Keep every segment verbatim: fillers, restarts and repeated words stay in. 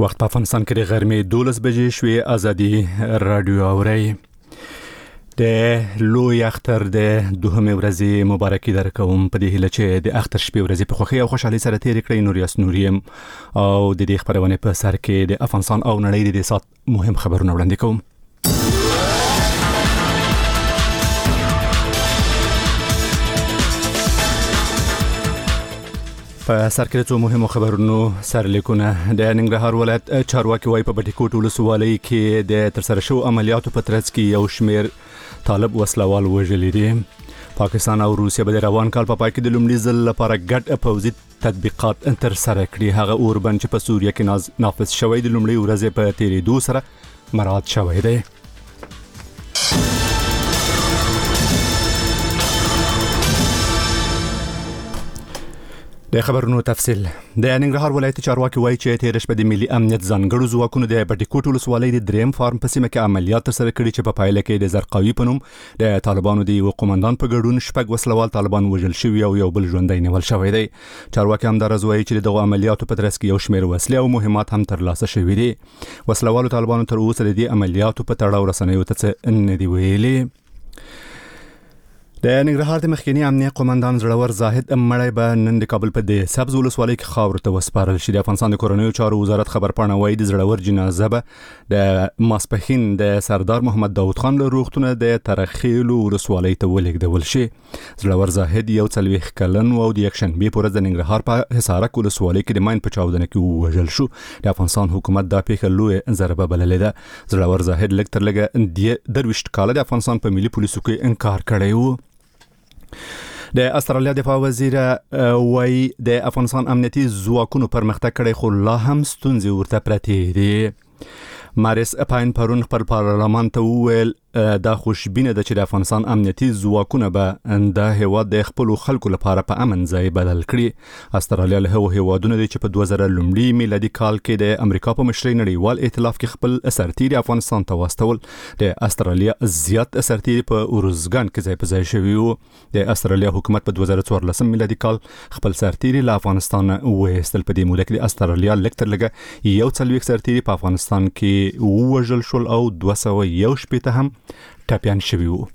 وخت په افغانستان کې د غرمې دولس بجې شوې. ازادي رادیو اوري د لوی اختر د دوهمې ورځې مبارکي درکوم په دې هیله چې د اختر شپې ورځې په خوښۍ او خوشحالۍ سره تېرې کړئ. نوریاس نوریم او د دې خبرونه په سر کې د افغانستان او نړۍ د سات مهم خبرونه وړاندې کوم. په سر کې څو مهمو خبرونو سرلیکونه. د ننګرهار ولایت چارواکي وايي په بټي کوټ ولسوالۍ کې د ترسره شو عملیاتو په ترڅ کې یو شمېر طالب وسلوال وژلي دي. پاکستان او روسیه به د روان کال په پای کې د لومړي ځل لپاره ګډ پوځي تطبیقات ترسره کړي. هغه اوربند چې په سوریه کې نافذ شوی د لومړي ورځې په تیریدو سره مراعات شوی دی. د خبرونو تفصیل. د ننګرهار ولایت چارواکي وايي چې تیر شپه د ملي امنیت ځانګړو ځواکونو د بټي کوټ ولسوالۍ د دریم فارم په سیمه کې عملیات ترسره کړي چې په پایله کې د زرقاوي په نوم د طالبانو د یو قومندان په ګډون شپږ وسلوال طالبان وژل شوي او یو بل ژوندی نیول شوی دی. چارواکي همدارس وايي چې دغه عملیاتو په ترڅ کې یو شمېر وسلې او مهمات هم ترلاسه شوي دي. وسلوالو طالبانو تر اوسه د دې عملیاتو په تړاو رسنیو ته څه نه دی ویلي. د ننګرهار د مخکنی امنیه قومندان زړور زاهد مړی به نن د کابل په د سبز ولسوالۍ کې خاور ته وسپارل شي. د افغانستان د کورنیو چارو وزارت خبرپاڼه وايي د زړور جنازه به د ماسپښین د سردار محمد داود خان له روغتونه د ترخیلو ولسوالۍ ته ولېږدول شي. زړور زاهد یو څلوېښت کلن و او د یکشنبې په ورځ د ننګرهار په حصارک ولسوالۍ کې د ماین په چاودنه کې ووژل شو. د افغانستان حکومت دا پیښه لویه ضربه بللې ده. زړور زاهد لږ تر لږه درویشت کاله د افغانستان په ملي پولیسو کې انکار کړی و. د استرالیا دفاع وزیر وايي د افغانستان امنیتي ځواکونو پرمختګ کړی خو لا هم ستونزې ورته پرتې دي. مارس پاین پرون خپل پارلمان ته وویل دا خوشبینه ده چې د افغانستان امنیتي ځواکونه به د هیواد د خپل خلکو لپاره په امن ځای بدل کړي. استرالیا له هغو هیوادونو دی چې په دوه زره لومړي میلادي کال کې د امریکا په مشرۍ نړیوال ائتلاف کې خپل سرتیري افغانستان ته واستول. د استرالیا زیات سرتیري په اروزګان کې ځای په ځای شوي وو. د استرالیا حکومت په دوه زره څوارلسم میلادي کال خپل سرتیري له افغانستان وایستل. په دې موده کې د استرالیا لږ تر لږه یو څلوېښت سرتیري په افغانستان کې ووژل شول او دوه سوه یو شپېته هم ټپیان شوي وو.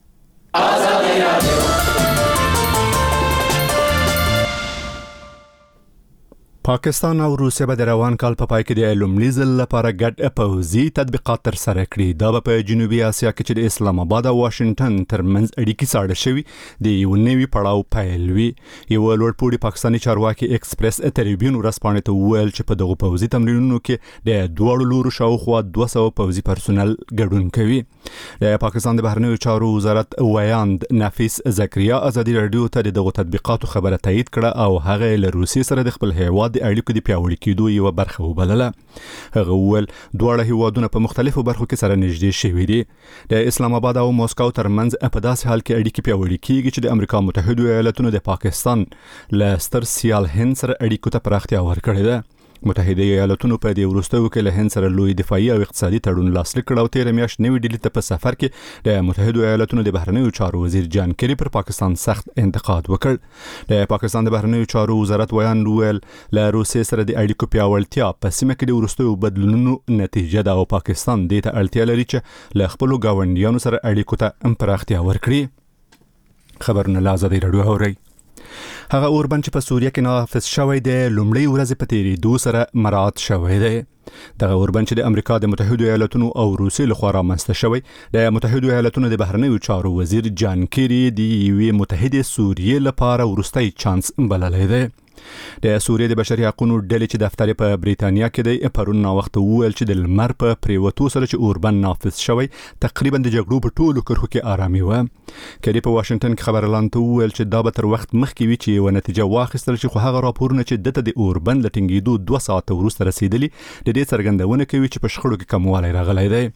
پاکستان او روسیه به د روان کال په پای کې د لومړي ځل لپاره ګډ پوځي تطبیقات ترسره کړي. دا به په جنوبي اسیا کې چې د اسلام آباد او واشنگټن ترمنځ اړیکې ساړه شوي د یو نوي پړاو پیل وي. یو لوړپوړي پاکستاني چارواکي ایکسپریس ټریبیون ورځپاڼې ته وویل چې په دغه پوځي تمرینونو کې د دواړو لورو شاوخوا دوه سوه پوځي پرسونل ګډون کوي. د پاکستان د بهرنیو چارو وزارت ویاند نفیس زکریا ازادي رادیو ته دغه تطبیقاتو خبره تایید کړه او هغه له روسیې سره د خپل هیواد د اړیکو د پیاوړي کېدو یو برخه وبلله. هغه وویل دواړه هیوادونه په مختلفو برخو کې سره نږدې شوي دي. د اسلام آباد او موسکو ترمنځ په داسې حال کې اړیکې پیاوړي کیږي چې د امریکا متحده ایالاتونو د پاکستان له ستر سیال هند سره اړیکو ته پراختیا ورکړې ده. متحده ایالاتونو په دې وروستیو کې له هند سره لوی دفاعي او اقتصادي تړون لاسلیک کړ او تیر میاشت نوې ډیلي ته په سفر کې د متحده ایالاتونو د بهرنیو چارو وزیر جان کری پر پاکستان سخت انتقاد وکړ. د پاکستان د بهرنیو چارو وزارت ویان ویل له روسیې سره د اړیکو پیاوړتیا په سیمه کې د وروستیو بدلونونو نتیجه ده او پاکستان دې ته اړتیا لري چې له خپل ګاونډیانو سره اړیکو ته پراختیا ورکړي. خبرونه له ازادي رادیو اوري. هغه اوربند چې په سوریه کې نافذ شوی دی لومړی ورځ په تیریدو سره مراعات شوی دی. دغه اوربند چې د امریکا د متحده ایالاتونو او روسیې لخوا رامنځته شوی د متحده ایالاتونو د بهرنیو چارو وزیر جان کری د یوې متحده سوریې لپاره وروستی چانس بللی دی. د سوریې د بشري حقوقو ډلې چې دفتر په بریتانیا کې دی پرون ناوخته وویل چې د لمر په پریوتو سره چې اوربند نافذ شوی تقریبا د جګړو په ټولو کرښو کې آرامي و. کری په واشنگټن کې خبرلاند ته وویل چې دا به تر وخت مخکې وي چې یو نتیجه واخیستل شي خو هغه راپورونه چې دته د اوربند له ټینګېدو دوه ساعته وروسته رسیدلي د دې څرګندونه کوي چې په شخړو کې کموالی راغلی دی.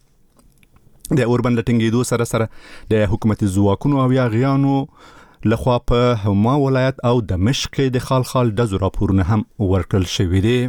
د اوربند له ټینګېدو سره سره د حکومتي ځواکونو او یاغیانو لخوا په هما ولایت او دمشق د خال خال ډزو راپورونه هم ورکړل شوي دي.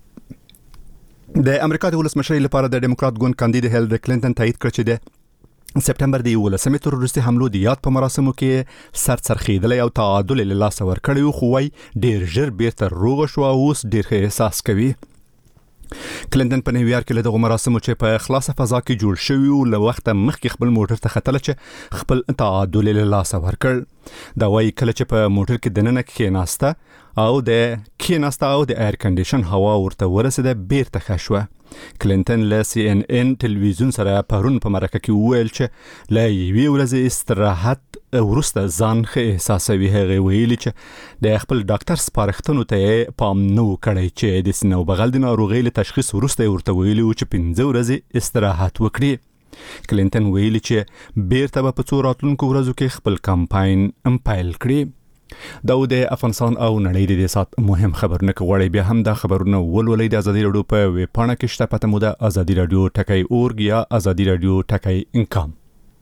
د امریکا د ولسمشرۍ لپاره د ډیموکرات ګوند کاندید هیلری کلینټن تایید کړ چې د سپټمبر د یولسمې تروریستي حملو د یاد په مراسمو کې سر سرخیدلی او تعادل له لاسه ورکړی خو وای ډیر ژر بیرته روغ شو او اوس ډیر ښه احساس کوي. کلینټن په نیویارک کې له دغه مراسمو چې په خلاصه فضا کې جوړ شوی او له وخت مخکې خپل موټر ته ختل چې خپل تعادل له لاسه ورکړ. دا وایي کله چې په موټر کې دننه کېناسته او د کېناسته او د ایر کنډیشن هوا ورته ورسېده بیرته ښه شوه. کلینټن له سی ان ان ټلویزیون سره پرون په مرکه کې وویل چې له یوې ورځې استراحت وروسته ځان ښه احساسوي. هغه ویلي چې د خپل ډاکټر سپارښتنو ته پام نه وکړي چې د سینې او بغل د ناروغۍ له تشخیص وروسته ورته ویلي و چې پنځه ورځې استراحت وکړي. کلینټن ویلي چې بیرته به په څو راتلونکو ورځو کې خپل کمپاین هم پیل کړي. دا د افغانستان او نړۍ د سات مهم خبرونه کوي. بیا هم دا خبرونه ولولئ د ازادي رادیو په ویب پاڼه کې شته. پته مو ده ازادي رادیو ټکی اورګ یا ازادي رادیو ټکی انکام.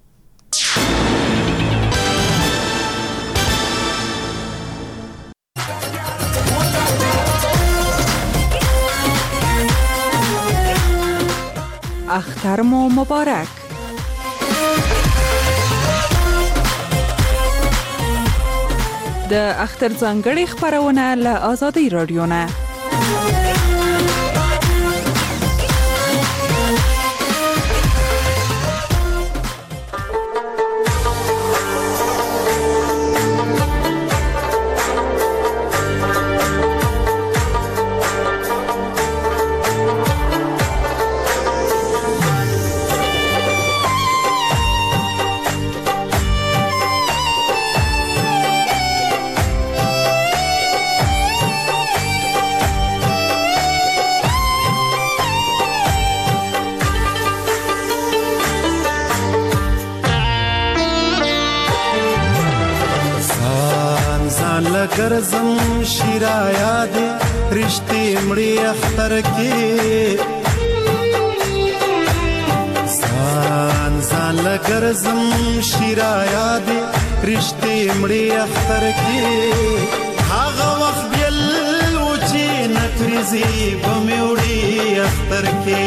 اختر مو مبارک. د اختر ځانګړي خبرونه له ازادي رادیو نه. ګرځم شیرایا دې رښتې مړی اختر کې ځان ځان لګرځم شیرایا دې رښتې مړی اختر کې هغه وخت بیل و چې نکریزي بموړي اختر کې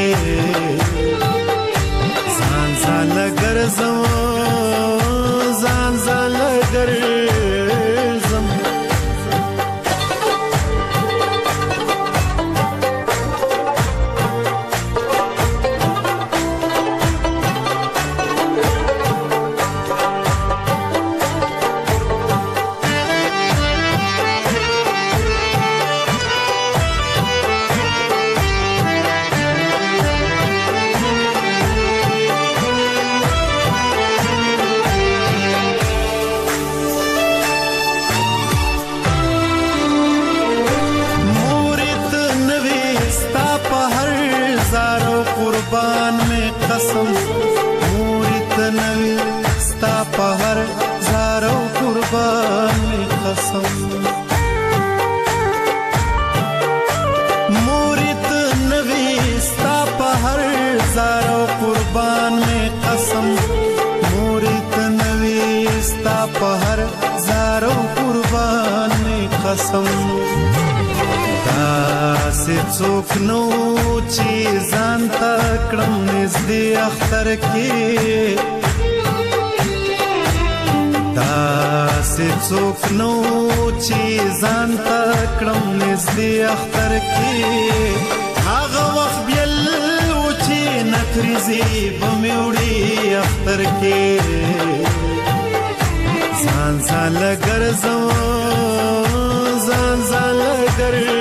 ځان ځان لګرځم ځان ځان لګرځم څوک نو چې ځان تکړم نږدې اختر کې داسې څوک نو چې ځان تکړم نږدې اختر کې هغه وخت بیل و چې نکریزي بموړي اختر کې ځان ځان لګرځم ځان ځان لګرځم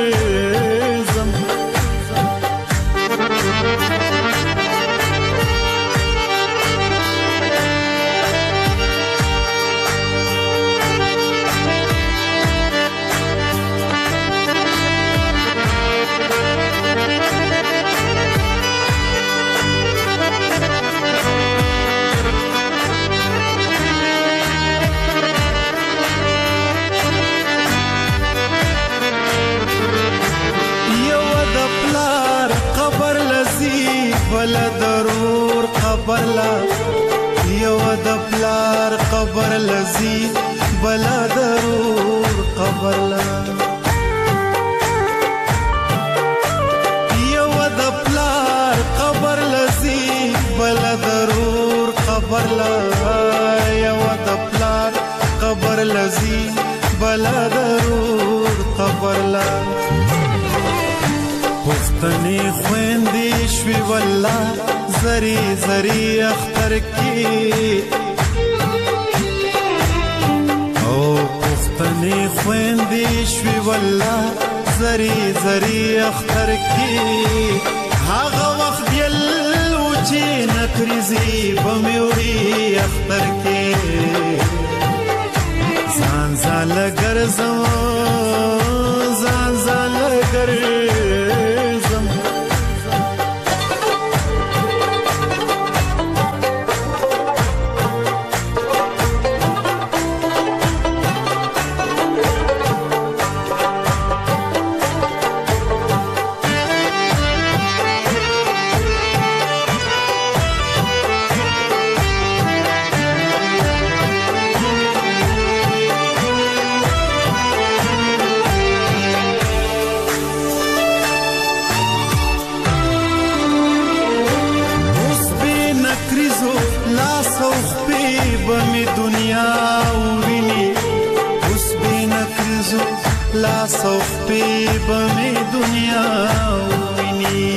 بلا ضرور قبر لا یو د پلار قبر لذي بلا ضرور قبر لا یو د پلار قبر لذي بلا ضرور قبر لزی بلا ضرور قبر لا پختنی خویندی شوی والله زری زری اختر کی او پختنی خویندی شوی والله زری زری اختر کی هاغه وخت یل وچی نکریزی بمیوری اختر کی زان زان لگرزم زان زان لگرزم لا صوف پی بمی دنیا وینی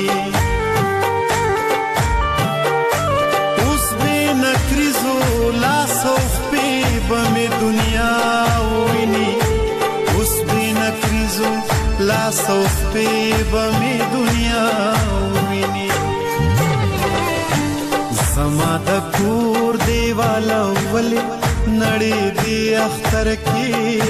اوس بی نکریزو لا صوف پی بمی دنیا وینی اوس بی نکریزو لا صوف پی بمی دنیا وینی زما د کور دیواله ولی نړۍ دی اختر کی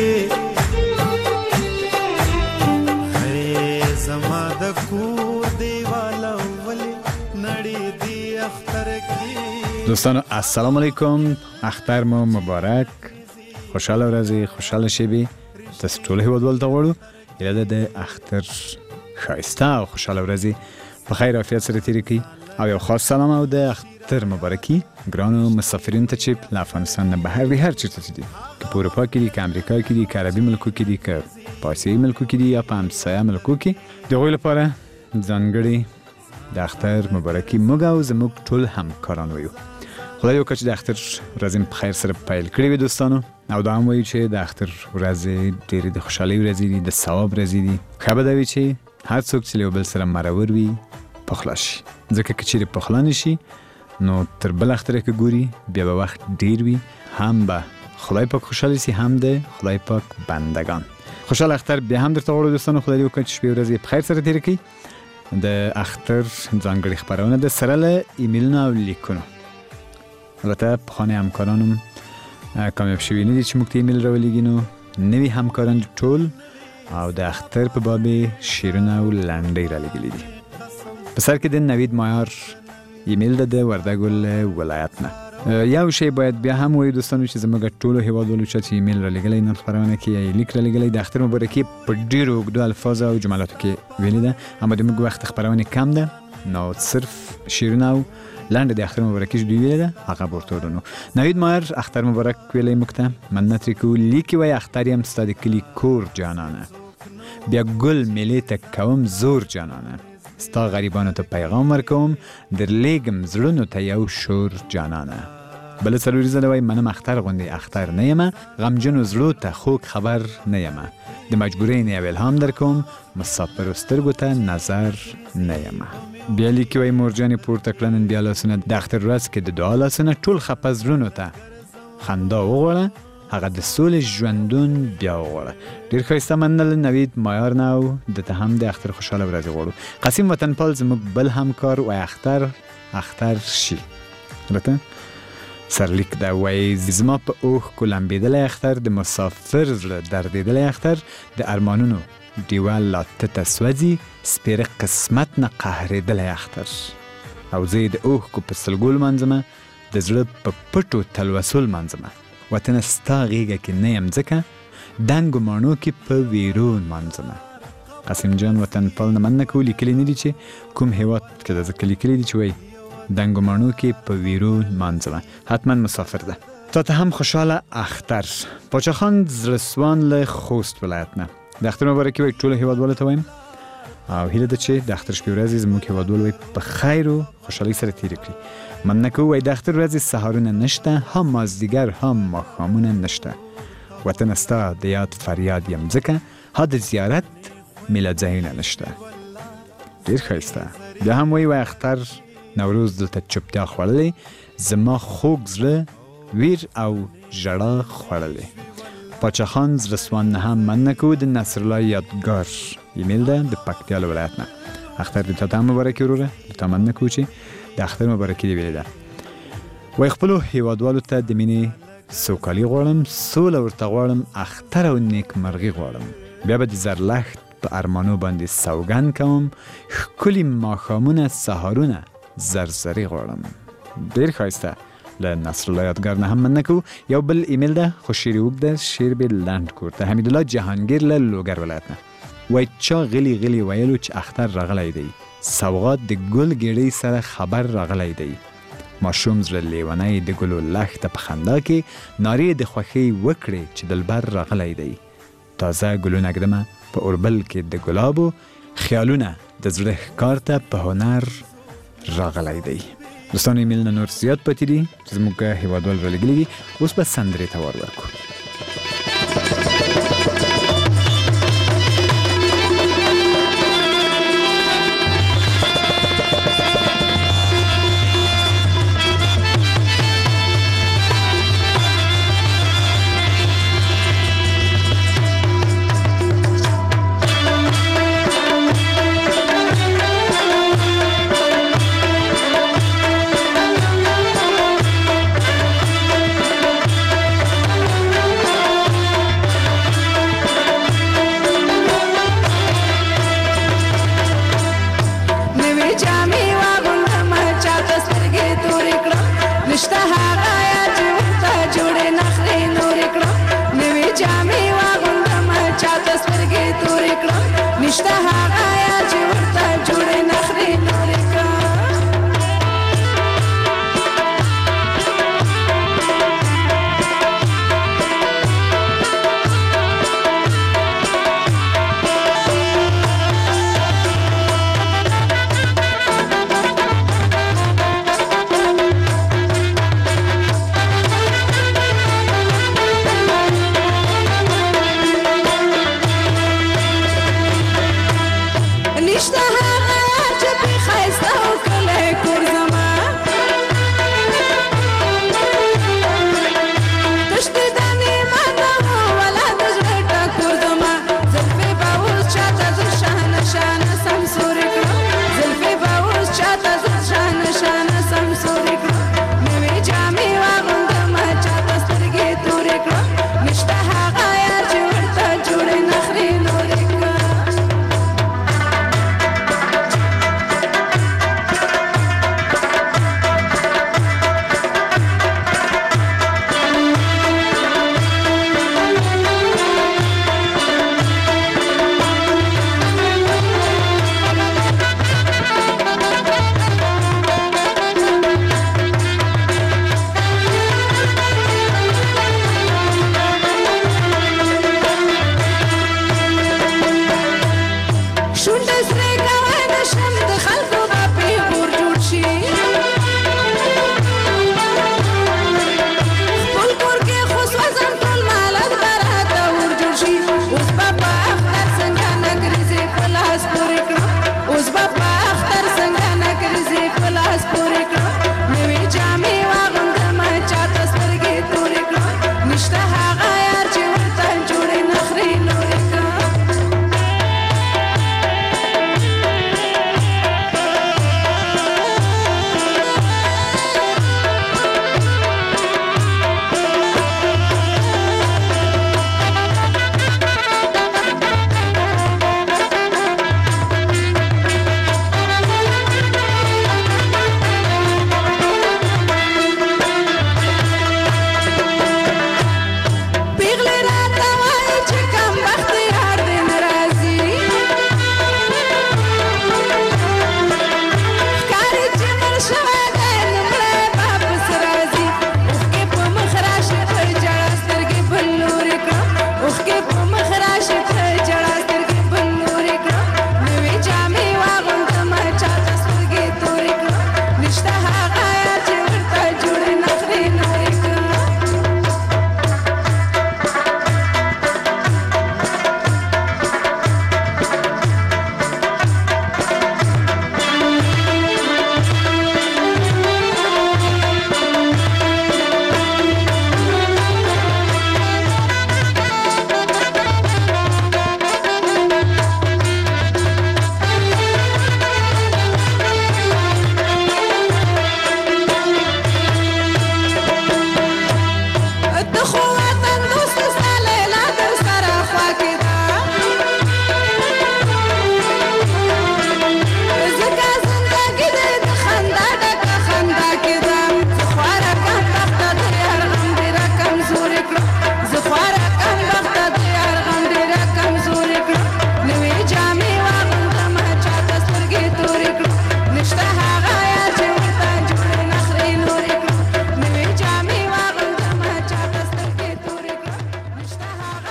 دوستان السلام علیکم اختر مو مبارک خوشحال ورځی خوشحال شبی تاسو ټول هیوادوال ته غواړو اراده د اختر ښایسته او خوشحال ورځی په خیر عافیت سره تیر کړئ او یو خاص سلام او د اختر مبارکي ګرانو مسافرین ته چې له افغانستان نه بهر وي هر چیرته دي که په اروپا کې دي که امریکا کې دي که عربي ملکو کې دي که په اسیایي ملکو کې دي یا په همسایه ملکو کې د هغوی لپاره ځانګړې د اختر مبارکي موږ او زموږ ټول همکاران وایو خدای وکړه چې د اختر ورځې په خیر سره پیل کړې وي دوستانو او دا هم وایو چې د اختر ورځې ډېرې د خوشحالۍ ورځې دي د ثواب ورځې دي ښه به دا وي چې هر څوک چې له یو بل سره مرور وي پخلا شي ځکه که چیرې پخلا نه شي نو تر بل اختره که ګوري بیا به وخت ډېر وي هم به خدای پاک خوشحاله سي هم د خدای پاک بندگان خوشحال اختر بیا هم درته غواړو دوستانو خدای دې وکړي چې شپې ورځې په خیر سره تېرې کړي د اختر ځانګړې خپرونه د سره له ایمیلونو او لیکونو البته پخواني همکارانم کامیاب شوي نه دي چې موږ ته ایمیل راولېږي نو نوي همکاران ټول او د اختر په باب شعرونه او لنډۍ رالیږلي دي په سر کې د نوید مایار ایمیل ده د وردګو له ولایت نه یو شی باید بیا هم وایو دوستانو چې زموږ ټولو هیوادوالو چې ایمیل رالیږلی نن خپرونه کې یا لیک رالیږلی د اختر مبارکي په ډېرو اوږدو الفاظو او جملاتو کې ویلې ده اما د موږ وخت خپرونې کم ده نو صرف شعرونه او لنډه د اختر مبارکي چې دوی ویلې ده هغه به ورته ورونو نوید مایار اختر مبارک ویلی موږ ته مننه ترې کوو لیکي وایي اختر یم ستا د کلي کور جانانه بیا ګل میلې ته کوم زور جانانه ستا غریبانو ته پیغام ورکوم در لیږم زړونو ته یو شور جانانه بله څلوریزه ده وایي منم اختر غوندې اختر نه یمه غمجنو زړو ته خوږ خبر نه یمه د مجبورۍ نه یو الهام در کوم مسافرو سترګو ته نظر نه یمه بیا لیکي وایي مورجانې پورته کړه نن بیا لاسونه د اختر ورځ کې د دعا لاسونه ټول خپه زړونو ته خندا وغواړه هغه د سولې ژوندون بیا وغواړه ډېر ښایسته مننه له نوید مایار نه او دته هم د اختر خوشحاله ورځې غواړو قسیم وطنپال زموږ بل همکار وایي اختر اختر شي البته سرلیک ده وایي زما په اوښکو لمبېدلی اختر د مسافر زړه دردېدلی اختر د ارمانونو ډیوه لا تته سوځي سپېره قسمت نه قهرېدلی اختر او زه یې د اوښکو په سلګو لمانځمه د زړه په پټو تلوسو لمانځمه وطنه ستا غېږه کې نه یم ځکه دنګو ماڼو کې په ویرو لمانځمه قاسم جان وطنپال نه مننه کوو لیکلي نه دي چې کوم هېواد کې ده ځکه لیکلي دي چې وایي دنګو ماڼو کې په ویرو لمانځمه حتما مسافر ده تا ته هم خوشحاله اختر پاچا خان زړسوان له خوست ولایت نه د اختر مبارکي وایي ټولو هېوادوالو ته وایم او هیله ده چې د اختر شپې ورځې زموږ هېوادوال وایي په خیر و خوشحالۍ سره تېرې کړي مننه کوو وایي د اختر ورځې سهارونه نشته هم مازدیګر هم ماښامونه نشته وطن ستا د یاد فریاد یم ځکه ها د زیارت میله ځایونه نشته. ډېر ښایسته. بیا هم وایي وای اختر نوروز دلته چوپتیا خوړلې، زما خوږ زړه ویر او ژړا خوړلې. پاچا خان زرسوان نه هم من نکو. د نصرالله یادګار ایمیل ده د پکتیا له ولایت نه. اختر دې تا ته هم مبارکي وروره، تا من نکو چې د اختر مبارکي دې ویلې ده. وایي خپلو هیوادوالو ته د مینې سوکالي غواړم، سوله ورته غواړم، اختر او نیکمرغي غواړم. بیا به د زرلښت په ارمانو باندې سوګند کوم، ښکلي ماښامونه سهارونه زرزري غواړم. ډېر ښایسته. له نصرالله یادګار نه هم من نکو. یو بل ایمیل ده خو شعر اوږد ده، شعر به لنډ کورته. حمیدالله جهانګیر له لوګر ولایت نه. وایي چا غلی غلی ویلو چې اختر راغلی دی، سوغات د ګل ګېډۍ سره خبر راغلی دی. ماشوم زړه لیونی د ګلو لښته په خندا کې نارې د خوښۍ وکړې چې دلبر راغلی دی. تازه ګلونه ږدمه په اوربل کې د ګلابو، خیالونه د زړه ښکار ته په هنر راغلی دی. دوستان ایمیل نه نور زیات پاتې دي چې زموږ هیوادوال رالیږلي دي. اوس به سندرې ته وار ورکړو. Thank you.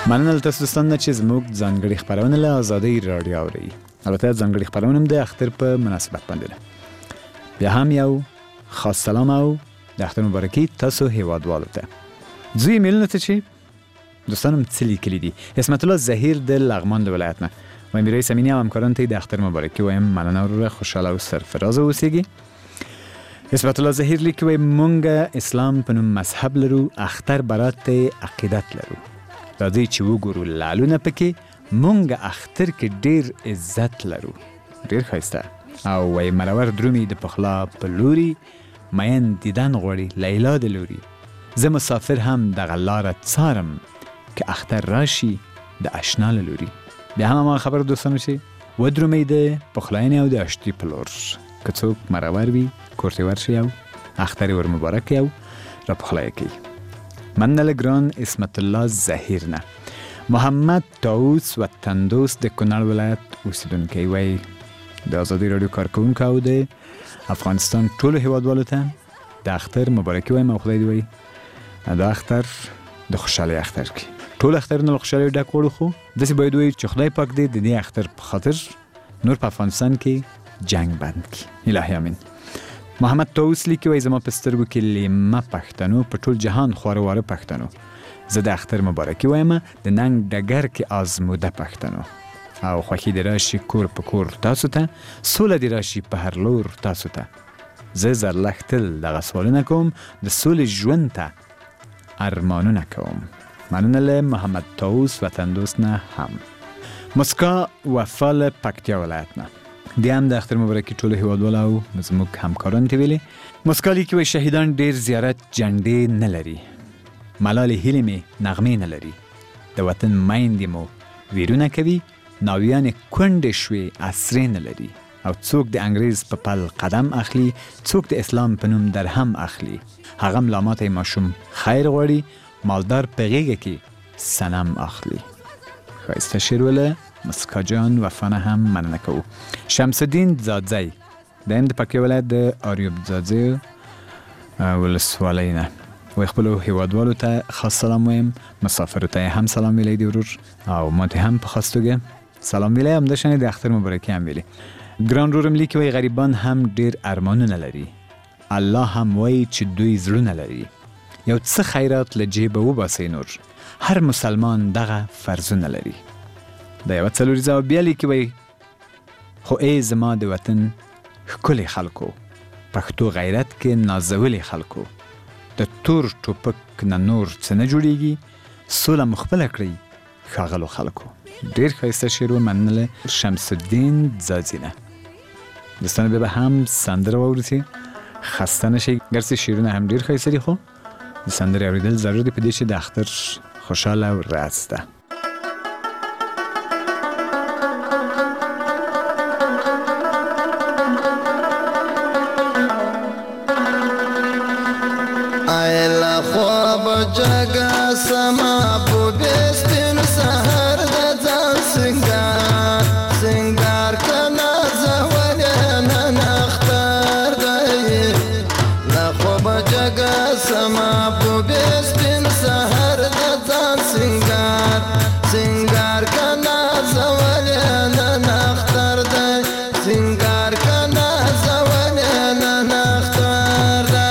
مننه له تاسو دوستان نه چې زموږ ځانګړي خپرونه له ازادۍ راډیو اورئ. البته ځانګړي خپرونه هم د اختر په مناسبت باندې ده. بیا هم یو خاص سلام او د اختر مبارکي تاسو هیوادوالو ته. زوی میلونه ته چې دوستانم څه لیکلي دي. اسمت الله ظهیر د لغمان د ولایت نه و میرای سمینی او همکاران ته د اختر مبارکي وایم. مننه وروره، خوشحاله او سرفراز اوسئ. اسمت الله ظهیر لیکي وای مونږ اسلام په نوم مذهب لرو، اختر برات عقیدت لرو. راځي چې وګورو لالونه پکې مونږ اختر کې ډیر عزت لرو. ډیر ښایسته. او وای مرور درومي د پخلا په لوري، مین دیدن غواړي لیلا د لوري. زه مسافر هم دغه لاره څارم که اختر راشي د اشنا له لوري. بیا هم ما خبر دوستانو چې ودرومي د پخلاینې او د اشتي په لور. که څوک مرور وي کور ته ورشي او اختر ور مبارک او را پخلای کوي. مننه له ګران اسمت الله ظهیر نه. محمد طاووس وطن دوست د کونړ ولایت اوسیدونکی وای د ازادي راډیو کارکونکو او د افغانستان ټولو هیوادوالو ته د اختر مبارکي وایم او خدای دې وای د اختر د خوشحالۍ اختر کې ټول اخترونه له خوشحالۍ ډک وړو. خو داسې باید وایي چې خدای پاک دې د دې اختر په خاطر نور په افغانستان کې جنگ بند کړي. الهي امین. محمد طاووس لیکي وای زما په سترګو کې لیمه پښتنو په ټول جهان خواره واره پښتنو. زه د اختر مبارکي وایم د ننګ ډګر کې آزموده پښتنو. او خوښي دې راشي کور په کور تاسو ته، سوله دې راشي په هر لور تاسو ته. زه زرلښ تل دغه سوالونه کوم، د سولې ژوند ته ارمانونه کوم. مننه له محمد طاووس وطن دوست نه هم. مسکا وفا له پکتیا ولایت نه دی هم د اختر مبارکي ټولو هیوادوالو او زموږ همکاران ته ویلي. مسکا لیکي وای شهیدان ډیر زیارت جنډې نه لري، ملالې هیلې مې نغمې نه لري. د وطن میندې مو ویرونه کوي، ناویانې کونډې شوې عصرې نه لري. او څوک د انګریز په پل قدم اخلي، څوک د اسلام په نوم درهم اخلي. هغه ملاماته ماشوم خیر غواړي، مالدار په غېږه کې صنم اخلي. ښایسته شعر وله مسکا جان وفانه هم مننه کوو. شمس الدین زادزی د هم د پکتیا ولایت د آریوب زادزی ولسوالۍ نه وایي خپلو هیوادوالو ته خاص سلام وایم، مسافرو ته هم سلام ویلی دی ورور او ما ته هم په خاص توګه سلام ویلی. همداشانې د اختر مبارکي هم ویلی. ګران رورم لیکي وایي غریبان هم ډیر ارمانونه لري، الله هم وایي چې دوی زړونه لري. یو څه خیرات له جیبه وباسئ نور، هر مسلمان دغه فرضونه لري. د یوه څلوریزه او بیا لیکي وایي خو ای زما د وطن ښکلي خلکو، پښتو غیرت کې نازولي خلکو. د تور ټوپک نه نور څه نه جوړیږي، سوله مو خپله کړئ ښاغلو خلکو. ډېر ښایسته شعر و. مننه له شمس الدین ځاځي نه. دوستانو بیا به هم سندره واورسي، خسته نشئ. ګرڅې شعرونه هم ډېر ښایسته دي، خو د سندرې اورېدل ضرور دی په دې چې د اختر خوشحاله ورځ ده. ایلا خواب جگا سما بو بیستین سهر دا ځان سنگار سنگار کنا زولیا نختار دی. لا خواب جگا سما بو بیستین سهر دا ځان سنگار سنگار کنا زولیا نختار دی. سنگار کنا زولیا نختار دی.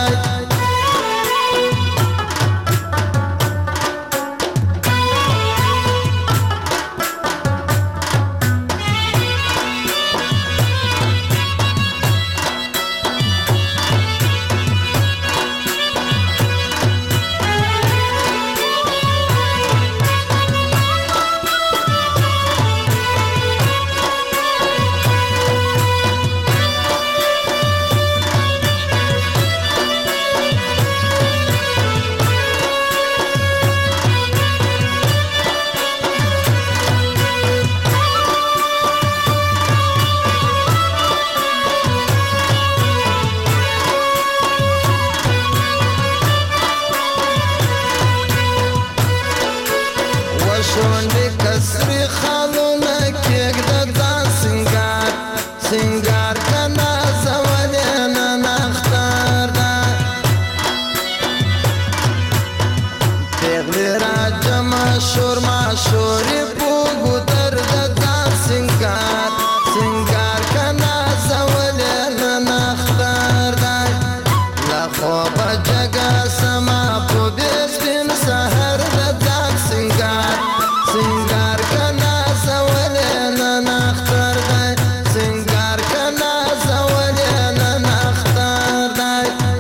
شونډې کسرې خالونه کېږده ځان سنګار سنګار کنا زولې نن اختر ده. پیغلې را جمع مشهور مشهور بوګو در د ځان سنگار سنگار کنا زولې نن اختر دی لا خوب جگا سما په بسپین سحر د ځان سنگار سنگار کنا زولې نن اختر دی سنگار کنا زولې نن اختر دی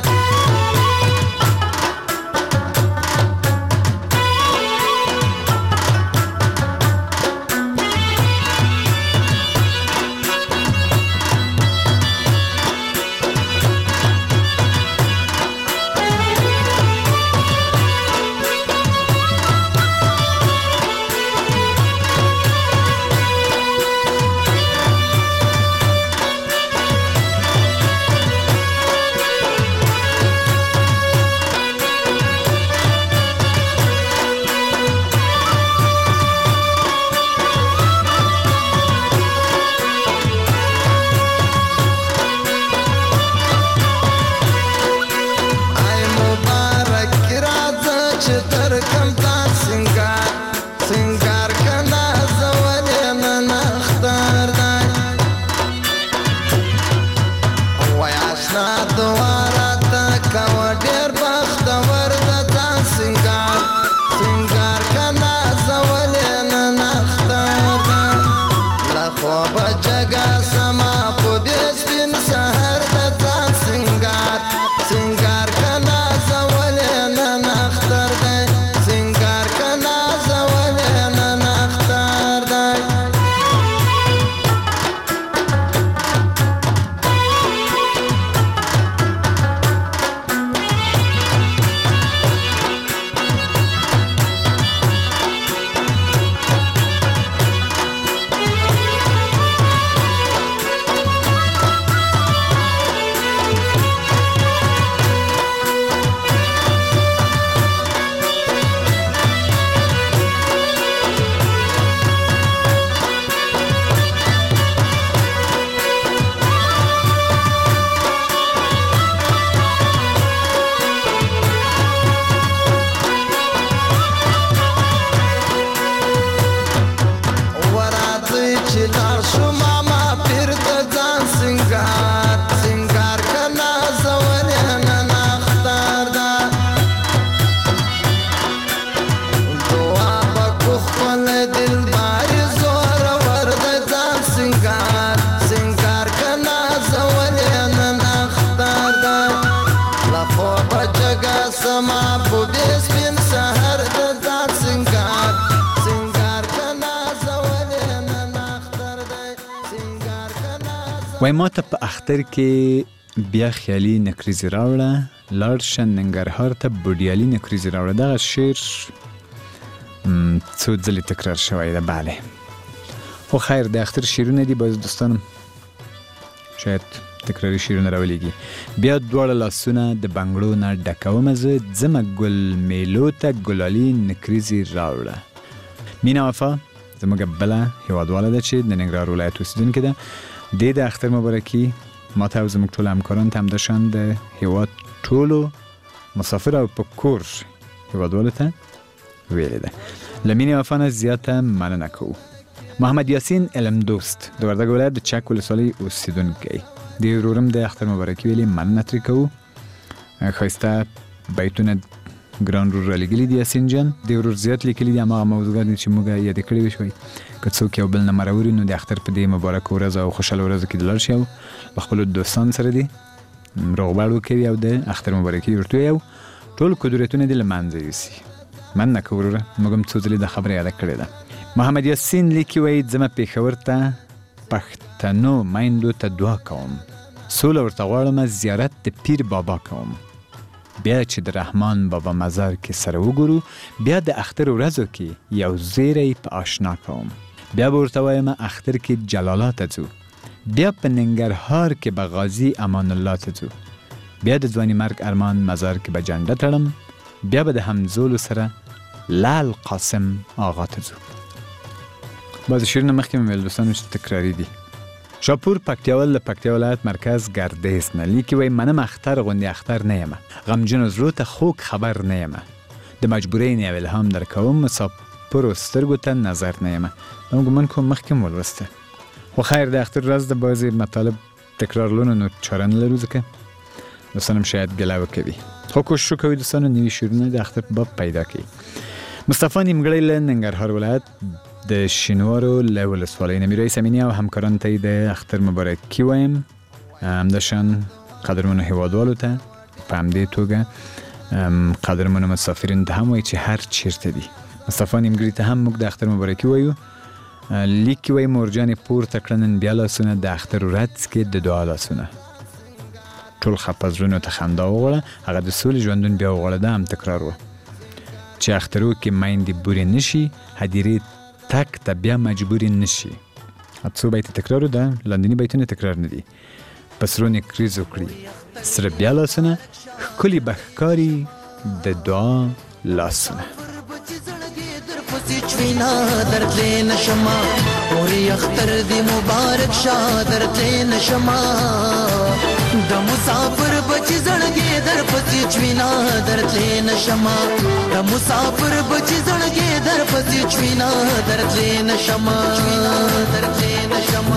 وای ما ته په اختر کې بیا خیالي نکریزي راوړه لاړ شه ننګرهار ته بوډیالي نکریزي راوړه دغه شعر څو ځلې تکرار شوی ده بله خو خیر د اختر شعرونه دي باز دوستانم شاید تکراري شعرونه راولیږي بیا دواړه لاسونه د بنګړو نه ډکومه زه ځمه ګل میلو ته ګلالي نکریزي راوړه مینا وفا زموږ بله هیوادواله ده چې د ننګرهار ولایت اوسېدونکې ده دې د اختر مبارکي ما ته او زموږ ټولو همکارانو ته همداشان د هیواد ټولو مسافر او په کور هیوادوالو ته ویلې ده له مینې وفا نه زیاته مننه کوو محمد یاسین علم دوست د وردګ ولایت د چک ولسوالۍ اوسېدونکی د ورورم د اختر مبارکي ویلې مننه ترې کوو ښایسته بیتونه ګران رور رالیږلي دي یاسین جان د ورور زیات لیکلي دي هماغه موضوعات دي چې موږ یادې کړې وشوئ که څوک یو بل نه مروري نو د اختر په دې مبارکو ورځو او خوشحاله ورځو کې د لاړ شي او له خپلو دوستانو سره دي روغبړ وکوي او د اختر مبارکي ورته ووایي او ټول قدرتونه دې له منځه یوسي مننه کوو وروره موږ هم څو ځلې دا خبره یاده کړې ده محمد یاسین لیکي وایي ځمه پېښور ته پښتنو میندو ته دعا کوم سوله ورته غواړم زیارت د پیر بابا کوم بیا چې د رحمان بابا مزار کې سره وګورو بیا د اختر ورځو کې یو زیری په آشنا کوم بیا به ورته وایم اختر کې جلالا ته ځو بیا په ننګرهار کې به غازي امان الله ته ځو بیا د ځواني مرګ ارمان مزار کې به جنډه تړم بیا به د همزولو سره لال قاسم آغا ته ځو بعضې شعرونه مخکې مې ویل دوستانو چې تکراري دي شاپور پکتیاول د پکتیا ولایت مرکز گردیز نه لیکي وایي منم اختر غوندې اختر نه یمه غمجنو زړو ته خوږ خبر نه یمه د مجبورۍ نه یو الهام درکوم خپرو سترګو ته نظر نه یم. نو ګومان کوم مخکې مو ولوسته. خو خیر د اختر ورځ د بعضې مطالب تکرارولو نو چاره نه لرو ځکه دوستان هم شاید ګیله وکوي. خو کوشش وکوئ دوستانو نوي شعرونه د اختر په باب پیدا کړئ. مصطفی نیمګړی له ننګرهار ولایت د شینوارو له ولسوالۍ نه میرویس امینی او همکارانو ته یې د اختر مبارکي وایم. همداشان قدرمنو هیوادوالو ته په همدې توګه قدرمنو مسافرینو ته هم وایي چې هر چیرته دي. مصطفی نیمګړي ته هم موږ د اختر مبارکي وایو. لیک کې وایي مورجانې پورته کړه نن بیا لاسونه د اختر ورځ کې د دعا لاسونه. ټول خپه زړونو ته خندا وغواړه، هغه د سولې ژوندون بیا وغواړه. دا هم تکرار و چې اخترو کې میندې بورې نشي، هدیرې تک ته بیا مجبورې نشي. څو بیت تکرار و، دا لاندیني بیتونه تکرار نه دي. په سرو نکریزو کړي سره بیا لاسونه، ښکلي به ښکاري د دعا لاسونه. چوینا درتلی نشما اوری اختر دی مبارک شا درتلی نشما د مسافر بچی زړګي در پسی چوینا درتلی نشما د مسافر بچی زړګي در پسی چوینا درتلی نشما درتلی نشما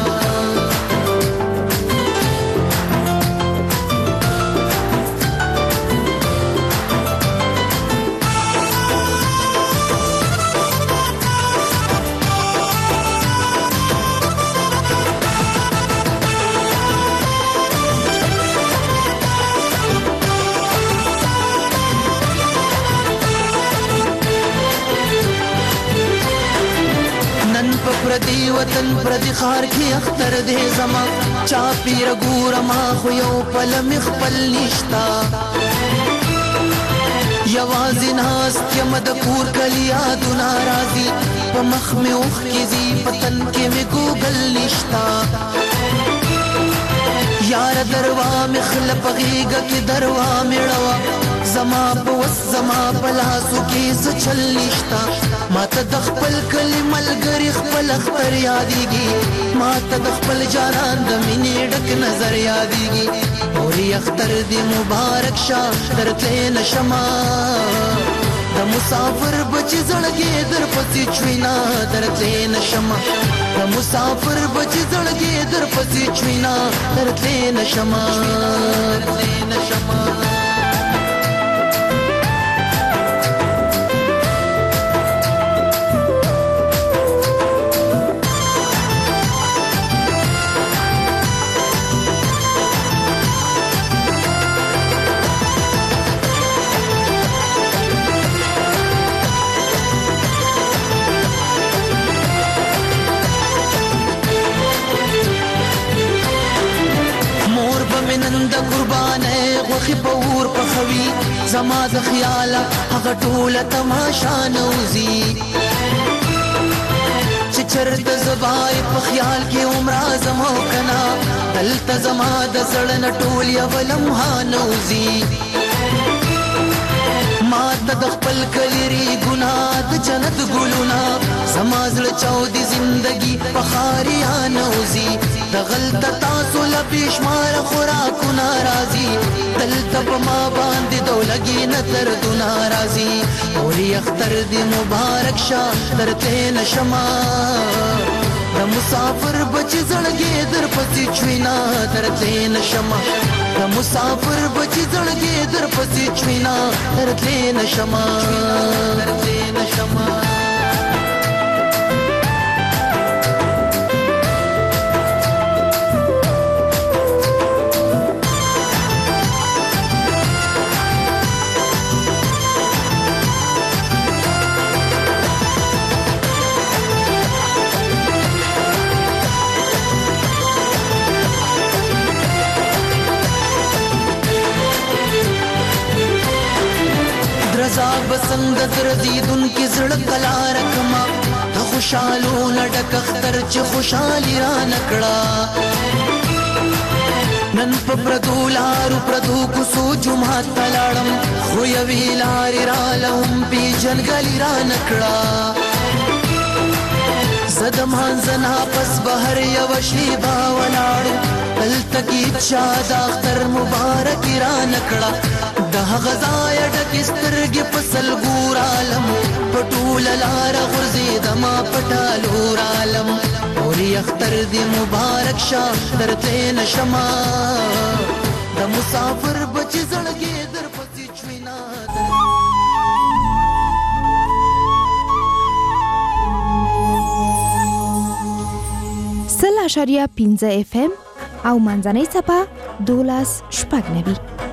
پردی وطن پردی خار کی اختر دے زما چا پیر ګور ما خو یو پل مخبل نشتا یوازې ناست یم د کور کلیا د ناراضي په مخ مې اوښ کې زی پتن کې مې ګوګل نشتا یار دروا مې خله په غېږه کې دروا مې ړوه زما په وس زما په لاسو کې څه چل نشتا ما ته د خپل کلي ملګري خپل اختر یادېږي ما ته د خپل جانان د مینې ډک نظر یادېږي اورې اختر دې مبارک شه درتلی نشما د مسافر بچي زړګي در پسې چوینا درتلی نشما د مسافر بچي زړګي در پسې چوینا درتلی نشما درتلی نشما نن د قربانې غوښې په اور پخوي زما د خیاله هغه ټوله تماشا نوځي چې چرته زبای په خیال کې عمره زما کنا دلته زما د زړه نه ټول یو لمحه نوځي ما ته د خپل کلي ری ګناه د جنت ګلونه زما زړه چاودي زندګي په خاریا نوځي د غلطه تاسو له بېشمار خوراکونه راځي دلته په ما باندې دولګي نه دردونه راځي اورې اختر دې مبارک شه درتلی نشما د مسافر بچي زړګي در پسې چوینا درتلی نشما د مسافر بچي زړګي در پسې چوینا درتلی نشما درتلی نشما رضا بسند درزیدون کی زړه کلا رکما د خوشالو لډک اختر چې خوشالي را نکړه نن په پردو لارو پردو کو سو جمعه تلاړم خو یوی لارې را لهم پی جنګلی را نکړه زدم هنزنا پس بهر یو شیبا ولاړو دلته کې چا د اختر مبارک را نکړه د هغه ځای ډکې سترګې په سلګور عالم په ټول ټول لار غرزي دما پټالور عالم اوري اختر دی مبارک شه درته نشما د مسافر بچ زړګي در پسې چوينا سل اشاریه پینزه اف ام او منځنۍ څپه دولس شپږ نوي.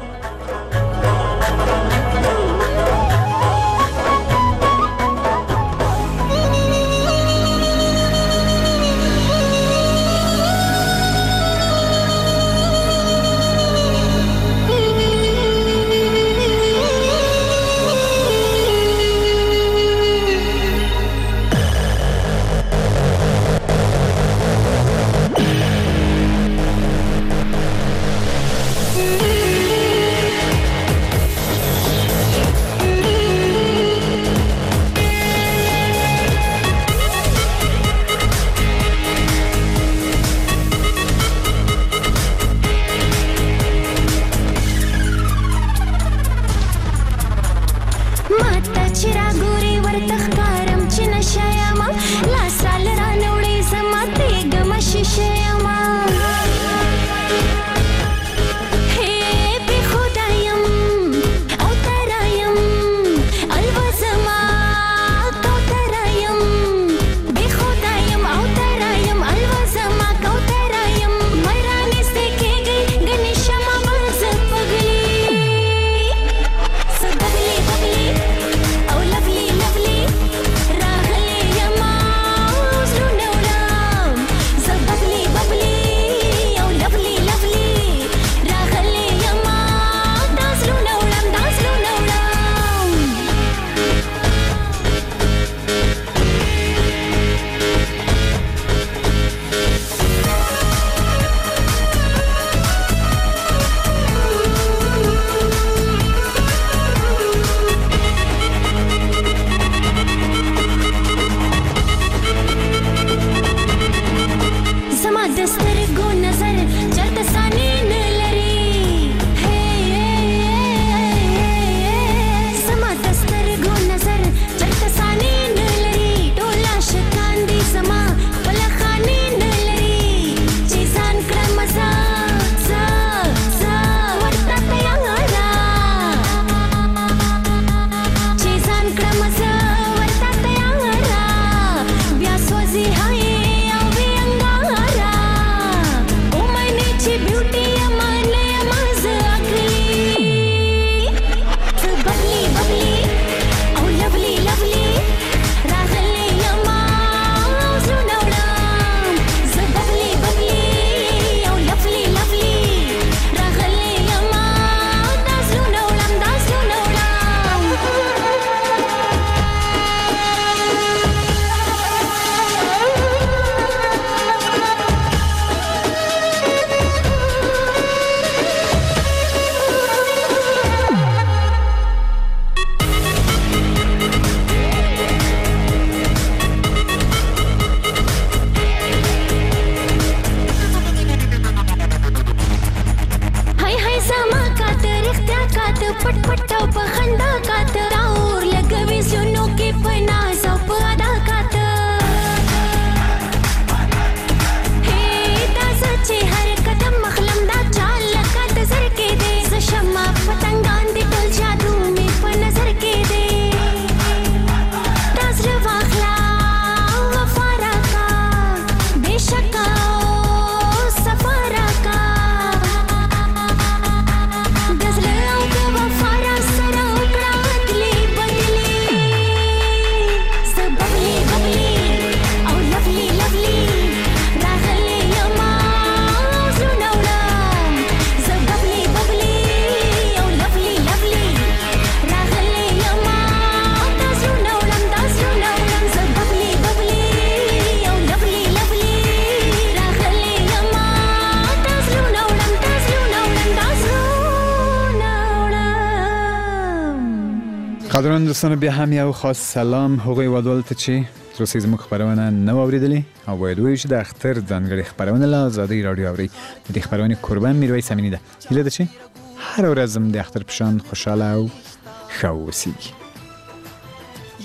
قدران دوستان بیا هم یو خاص سلام هغوی ودول ته چې تر اوسه زموږ خبرونه نه واوریدلې او باید وایو چې د اختر ځانګړې خبرونه له آزادۍ رادیو اوري. د دې خبرونې قربان میرویس امینی ده. هیله ده چې هر ورځ د اختر په شان خوشاله او ښه واوسئ.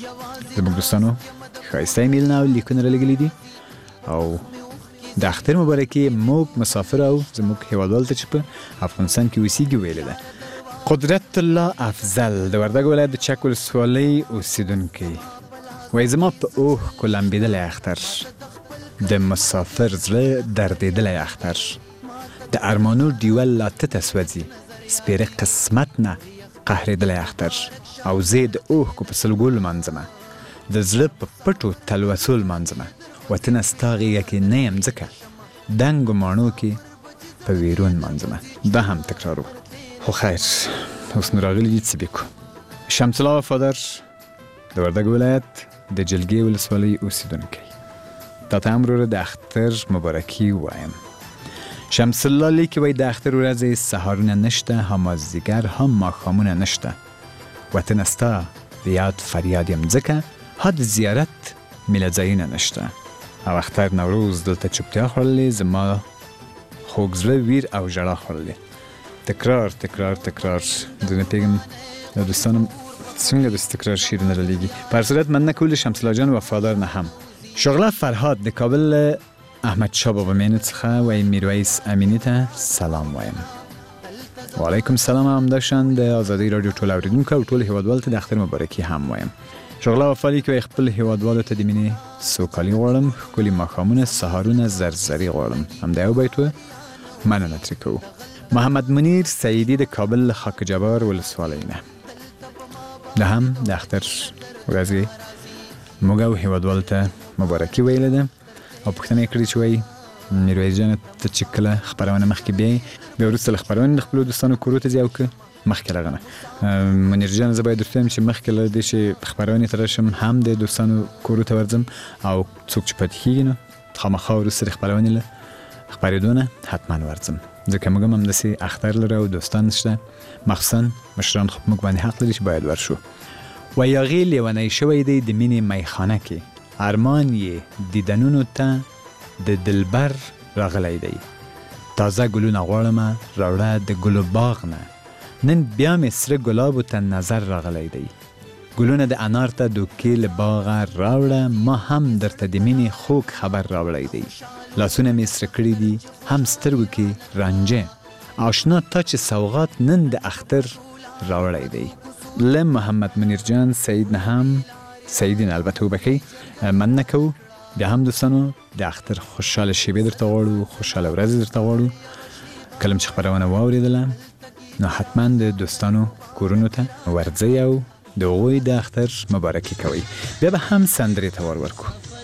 زموږ دوستانو ښایسته ایمیلونه او لیکونه رالیږلي دي او د اختر مبارکي موږ مسافر او زموږ هیوادوالو ته چې په افغانستان کې اوسیږي ویلې ده. قدرت الله افضل د وردګ ولایت د چک ولسوالۍ اوسیدونکی وایي زما په اوښکو لمبېدلی اختر، د مسافر زړه دردېدلی اختر، د ارمانو ډیوه لا تته سوځي، سپېره قسمت نه قهرېدلی اختر، او زه د اوښکو په سلګو لمانځمه، د زړه په پټو تلوسو لمانځمه، وطنه ستا غېږه کې نه یم ځکه دنګو ماڼو کې په ویرون لمانځمه. دا هم تکرارو خو خیر اوس نو راغلي دي څه بیکو. شمس الله وفادار د وردګ ولایت د جلګې ولسوالۍ اوسیدونکی، تا ته هم وروره د اختر مبارکي وایم. شمس الله لیکي وایي د اختر ورځې سهارونه نشته، هم مازدیګر هم ماښامونه نشته، وطنه ستا د یاد فریاد یم ځکه ها د زیارت میله ځایونه نشته، او اختر نوروز دلته چوپتیا خوړلې، زما خوږ زړه ویر او ژړا خوړلې. تکرار تکرار تکرار زه نه پوهېږم د دوستانو څنګه داسې تکرار شعرونه رالیږي. په هر صورت مننه کول شمس الله جان وفادار نه هم. شغله فرهاد د کابل احمد شاه بابا مینو څخه وایي میرویس امیني ته سلام وایم. وعلیکم سلام هم داشتن د آزادی رادیو ټول اوریدونکو او ټول هیوادوالو ته د اختر مبارکي هم وایم. شغله وفا لیکي وایي خپل هیوادوالو ته د مینې سوکالي غواړم، ښکلي ماښامونه سهارونه زرزري غواړم. همدا یو بیت و، مننه ترې کوو. محمد منیر سیدی د کابل له خاک جبار ولسوالۍ نه ده هم د اختر ورځې موږ او هیوادوالو ته مبارکي ویلې ده او پوښتنه یې کړې چې وایي میرویس جانه ته چې کله خپرونه مخکې بیایي بیا وروسته له خپرونې د خپلو دوستانو کورو ته ځي او که مخکې له هغه نه؟ منیر جانه زه باید درته ووایم چې مخکې له دې چې خپرونې ته راشم هم د دوستانو کورو ته ورځم او څوک چې پاتې کېږي نو خامخا وروسته د خپرونې له خپرېدو نه حتما ورځم، ځکه موږ هم همداسې اختر لرو او دوستان شته، مخصوصا مشران خو په موږ باندې حق لري چې باید ورشو. وایي هغې لیونی شوی دی د مینې میخانه کې، ارمان یې دیدنونو ته د دلبر راغلی دی، تازه ګلونه غواړمه راوړه د ګلو باغ نه، نن بیا مې سره ګلابو ته نظر راغلی دی، ګلونه د انار ته دوکې له باغه راوړه، ما هم درته د مینې خوږ خبر راوړی دی، لاسونه مې سره کړي دي هم سترګو کې رانجه، آشنا تا چې سوغات نن د اختر راوړی دی. له محمد منیر جان سعید نه هم سعیدین البته وبخی مننه کوو. بیا هم دوستانو د اختر خوشحاله شیبې درته غواړو، خوشحاله ورځې درته غواړو. کله چې خپرونه واورېدله نو حتما د دوستانو کورونو ته ورځئ او د هغوی د اختر مبارکي کوئ. بیا به هم سندرې ته ور ورکو.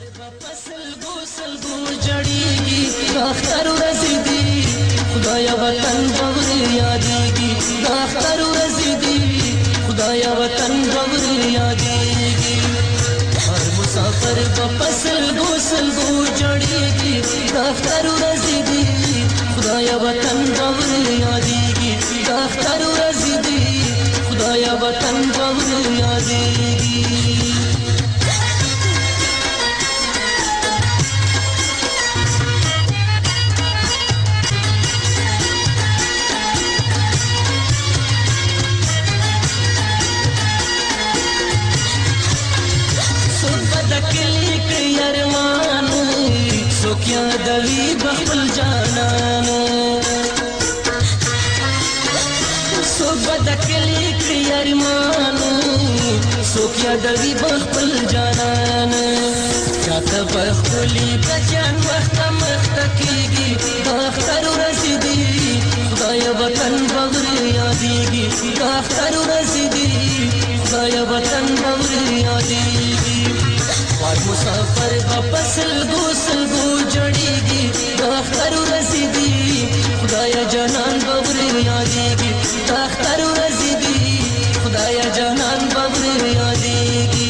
اختر ورځې دي خدایا وطن غور یادېږي، د اختر ورځې دي خدایا وطن غور یادېږي، هر مسافر به په سلګو سلګو جړېږي، د اختر ورځې دي خدایا وطن غور یادېږي، د اختر ورځې دي خدایا وطن غور یادېږي. سوکیا دوی بخبل جانان سوک بدکلی کری ارمانو سوکیا دوی بخبل جانان چاہتا بخبلی بجان وقت مخت کیگی باختر رسیدی خدای وطن بغر یادیگی باختر رسیدی خدای وطن بغر یادیگی وار مسافر واپس سلگو سلگو جڑیگی داختر رسیدی خدایا جانان بغر یادیگی داختر رسیدی خدایا جانان بغر یادیگی.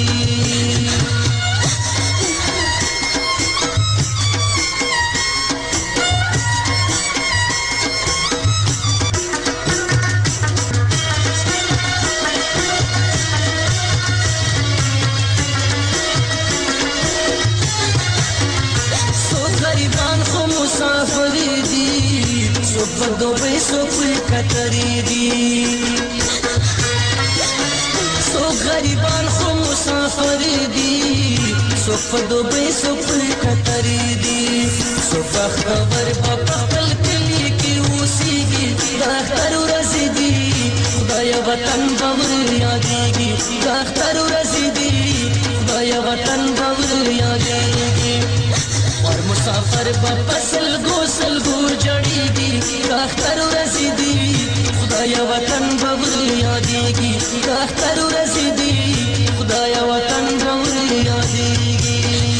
مسافری دی سوک دوبی سوک کتری دی سوک څوک غریبان خو مسافر دي څوک په دوبۍ څوک په قطر دي څوک بختور به په خپل کلي کې اوسېږي د اختر ورځې دي خدایه وطن به ور یادېږي د اختر ورځې دي خدایه وطن به ور یادېږي اور مسافر به په سلګو سلګو جړېږي د اختر ورځې دي خدایه وطن به ور یادېږي د اختر ورځې دي خدایه وطن به ور یادېږي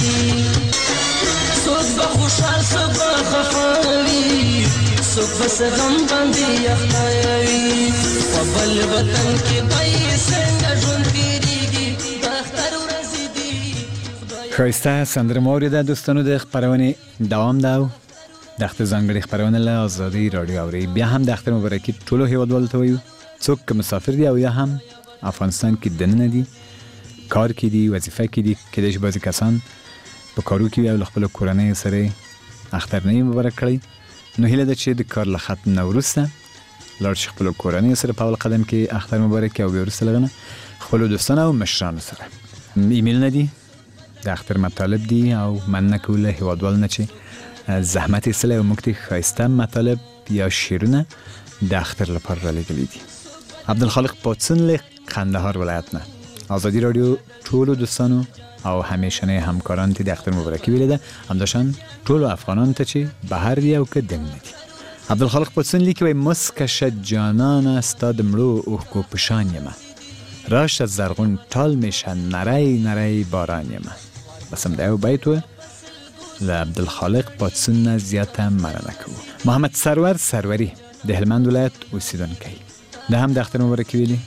څوک به خوشحال څوک به خفه وي څوک به څه غم باندې اخته وي په بل وطن کې به یې څنګه ژوند تېرېږي د اختر ورځې دي ښایسته سندره مو اورېده دوستانو. د خپرونې دوام ده او د اختر ځانګړې خپرونه له ازادۍ راډیو اورئ. بیا هم د اختر مبارکي ټولو هیوادوالو ته وایو، څوک که مسافر دي او یا هم افغانستان کې دننه دي، کار کې دي، وظیفه کې دي، کېدای شي بعضې کسان په کارو کې وي او له خپلو کورنیو سره یې اخترنۍ مبارک کړئ. نو هیله ده چې د کار له ختم نه وروسته لاړ شي خپلو کورنیو سره په اول قدم کې اختر مبارک کړي او بیا وروسته له هغه نه خپلو دوستانو او مشرانو سره. ایمیلونه دي د اختر مطالب دي او مننه کوو له هیوادوالو نه چې زحمت ایستلی او موږ ته ښایسته مطالب یا شعرونه د اختر لپاره رالیږلي دي. عبدالخالق پاتسون له قندهار ولایت نه ازادي راډیو ټولو دوستانو او همیشنه همکاران ته د اختر مبارکي ویلې ده، همداشان ټولو افغانانو ته چې بهر دي او که دننه دي. عبدالخالق پاتسون لیکي وایي مسکشه جانانه ستا د مړو اوښکو په شان یمه، راشه زرغون ټال میشه نری نری باران یمه. بس هم دا یو بیت و له عبدالخالق پاتسون نه زیاته مننه کوو. محمد سرور سروری د هلمند ولایت اوسیدونکی ده هم د اختر مبارکي ویلي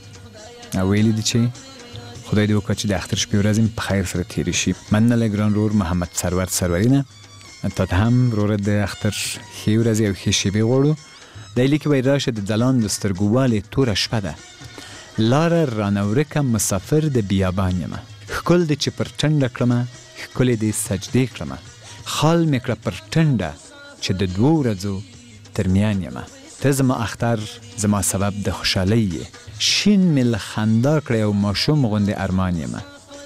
او ویلي دي چې خدای دې وکړه چې د اختر شپې ورځې په خیر سره تېرې شي. مننه له ګران رور محمد سرور سروری نه. تا ته هم وروره د اختر ښې ورځې او ښې شېبې غواړو. دی لیکي وایي راشه د ځلان د سترګووالې توره شپه ده، لاره رانه ورکه مسافر د بیابان یمه، ښکل دې چې پر ټنډه کړمه ښکلې دې سجدې کړمه، خال مې کړه پر ټنډه چې د دوو ورځو ترمیان یمه، ته زما اختر زما سبب د خوشحالۍ یې، شین مې له خندا کړی او ماشوم غوندې ارمان یمه،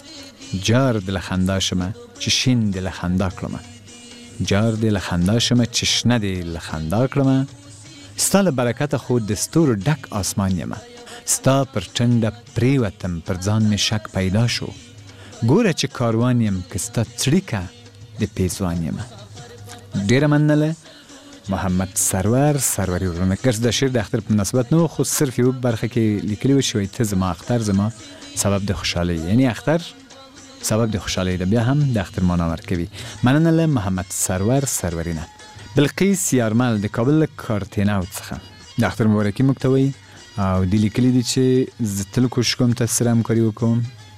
جار دې له خندا شمه چې شین دې له خندا کړمه، جار دې له خندا شمه چې شنه دې له خندا کړمه، ستا له برکته خو د ستورو ډک آسمان یمه، ستا پر ټنډه پریوتم پر ځان مې شک پیدا شو، ګوره چې کاروان یم که ستا څړیکه د پیزوان یمه. ډېره مننه له محمد سرور سروری ورونه. ګرځ د شعر د اختر په مناسبت نه خو صرف یو برخه کې لیکلي و چې وایي ته زما اختر زما سبب د خوشحالۍ، یعنی اختر سبب د خوشحالۍ ده، بیا هم د اختر معنا ورکوي. مننه له محمد سرور سروری نه. بلقیس یارمل د کابل کارتیناوت څخه د اختر مبارکي موږ ته وایي او دې لیکلي دي چې زه تل کوشش کوم تاسو سره همکاري وکړم،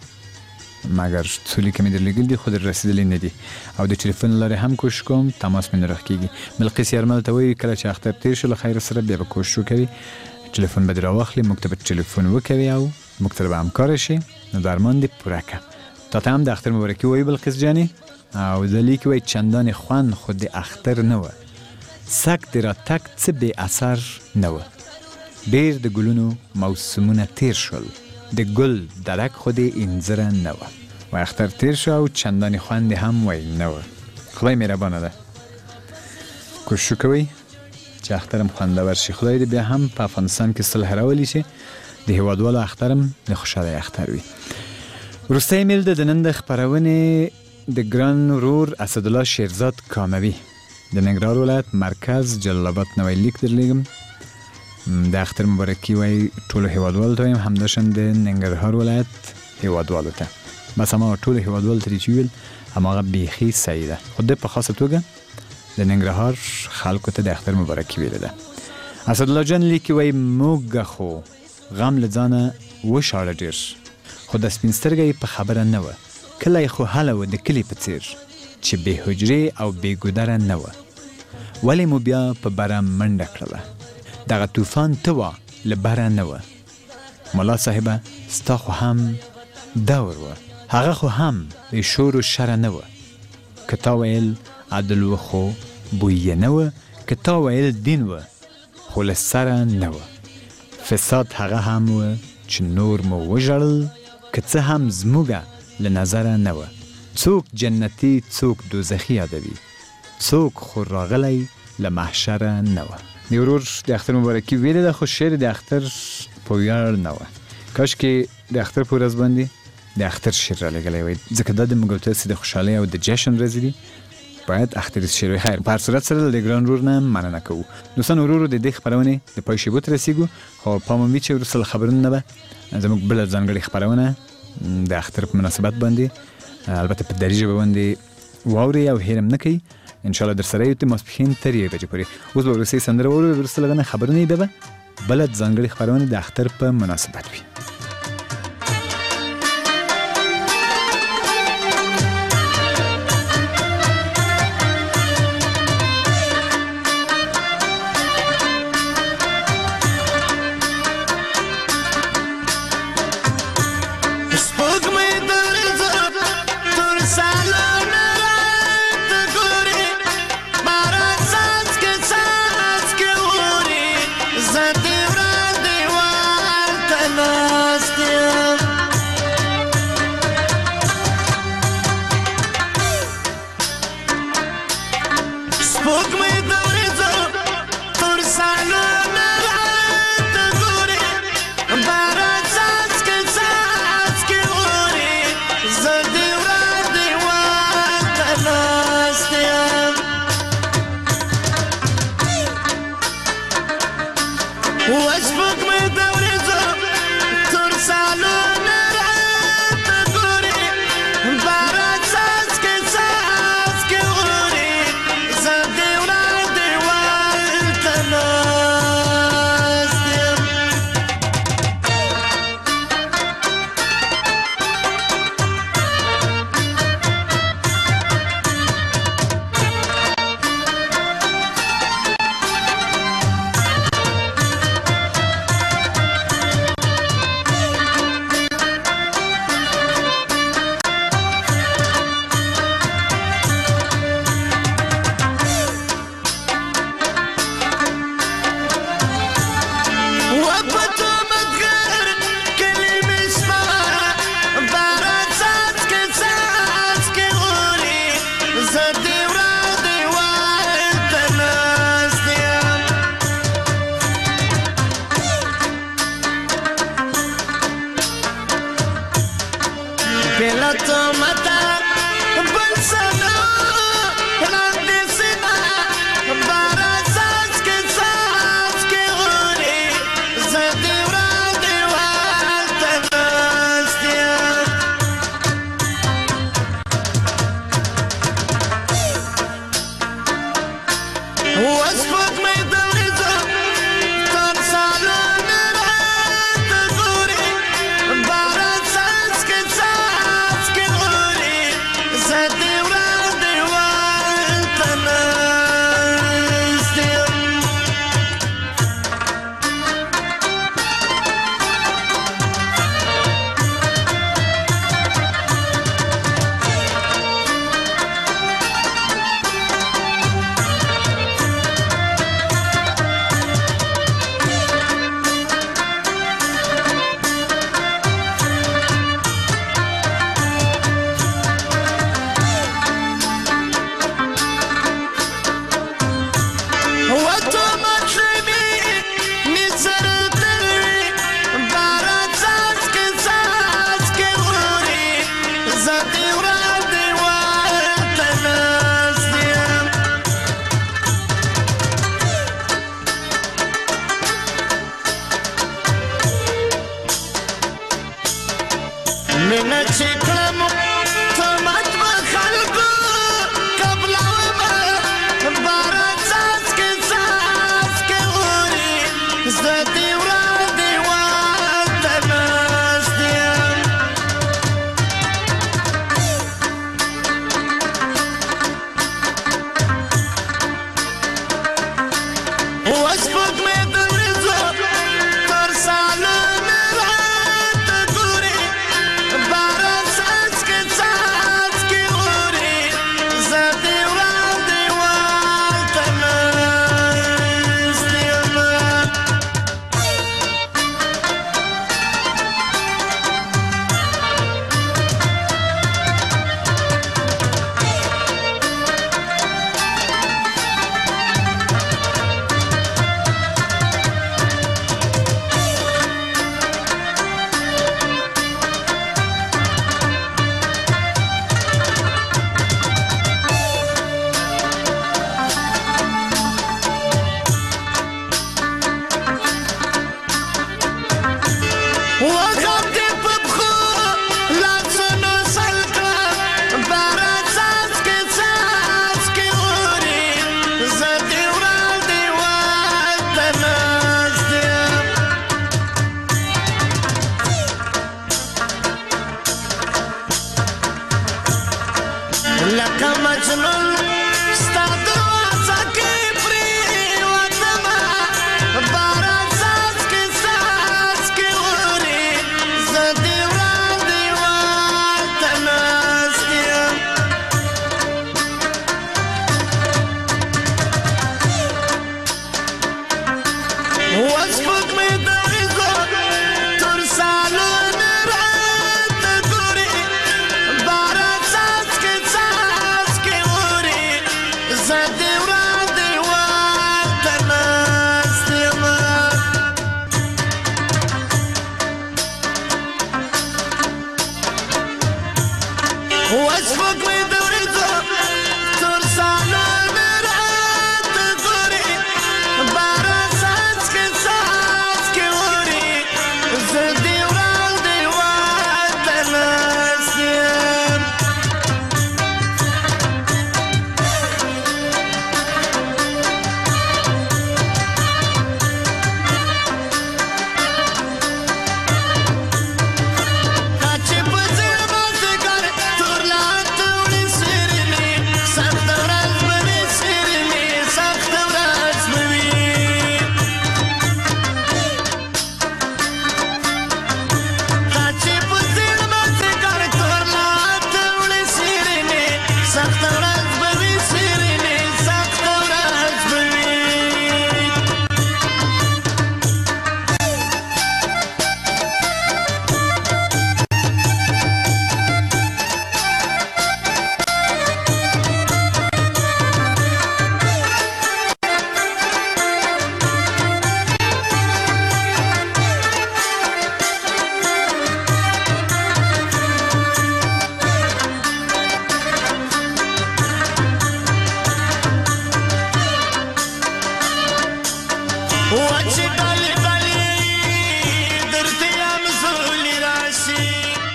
مګر څو لیکه مې درلېږلي دي خو در رسېدلي نه دي او د ټلیفون له لارې هم کوشش کوم تماس مې نه راخکېږي. بلقیس یارمل ته وایي کله چې اختر تېر شو له خیر سره بیا به کوشش وکوي ټلیفون به دې راواخلي، موږ ته به ټلیفون وکوي او موږ سره به همکاره شي. نو د ارمان دې پوره کړه. تا ته هم د اختر مبارکي وایي بلقیس جانې او د لیکي وایي چندانې خوند خو د اختر نه وه، سک دې راتګ څه بې اثر نه وه، ډېر د ګلونو موسمونه تیر شول، د ګل درک خو دې انځره نه وه، و اختر تیر شو او چندانې خوند هم وایي نه وه. خدای مهربانه ده، کوشش کوئ چې اختر هم خوندور شي. خدای دې بیا هم په افغانستان کې صلح راولي چې د هیوادوالو اختر هم د خوشحالۍ اختر وي. وروستی ایمیل د نن د خپرونې د ګران ورور اسدالله شیرزاد کاموي د ننګرهار ولایت مرکز جلال آباد نه وایي لیک درلیږم. د اختر مبارکي وایي ټولو هیوادوالو ته وایم، همداشان د ننګرهار ولایت هیوادوالو ته. بس هماغه ټولو هیوادوالو ته چې ویل هماغه بیخي صحیح ده، خو د په خاصه توګه د ننګرهار خلکو ته د اختر مبارکي ویلې ده. اسدالله جان لیکي وایي موږ خو غم له ځانه وشاړه ډېر، خو د سپین سترګه یې په خبره نه وه، کلی خو هله و د کلي په څېر چې بې حجرې او بې ګودره نه وه، ولې مو بیا په بره منډه کړله، دغه طوفان ته وه له بره نه وه، ملا صاحبه ستا خو هم دور وه، هغه خو هم بې شور و شره نه وه، که تا ویل عدل و خو بویه نه وه، که تا ویل دین وه خو له سره نه وه، فساد هغه هم وه چې نور مو وژړل که څه هم زموږه له نظره نه وه. څوک جنتي څوک دوزخي یادوي، څوک خو راغلی له محشره نه وه. د ورور د اختر مبارکي ویلې ده، خو شعر د اختر په ویاړ نه وه. کاشکې د اختر په ورځ باندې د اختر شعر را لګلی وای، ځکه دا د موږ او تاسې د خوشحالۍ او د جشن ورځې دي. باید اختر شعر وي. خیر، په هر صورت سره د ګران ورور نه مننه کوو. دوستان ورورو د دې خپرونې د پای شیبو ته رسیږو، خو پام مو وي چې وروسته له خبرونو نه به زموږ بله ځانګړې خپرونه د اختر په مناسبت باندې البته په دري ژبه باندې واورئ او هېر هم نه کوئ. انشاءالله در سره یو د ماسپښین تر یوې بجې پورې. اوس به وروستۍ سندره واورو، وروسته له هغه نه خبرونه ده به بله ځانګړې خپرونه د اختر په مناسبت وي. Zati vrati val tana لکه مجنون ستا دروازه کې پرېوتمه باران څاڅکي څاڅکي اوري زه دې وړاندې ورته ناست یم وسپوږمۍ د وریځو تور سالونه راته ګوري باران څاڅکي څاڅکي اوري زه دې وړاندې ورته ناست یم وسپوږمۍ د وریځو تور سالونه راته ګوري باران څاڅکي څاڅکي اوري زه دې وړاندې ورته ناست یم چې په زړه مازدیګر تور لاته وړي څېرمې سخته ورځ به وي څېرمې سخته ورځ به وي چې په زړه مازدیګر تور لاته وړي څېرمې سخته ورځ به وي څېرمې سخته ورځ به وي وچې ډلې ډلې درته یم زولې راشي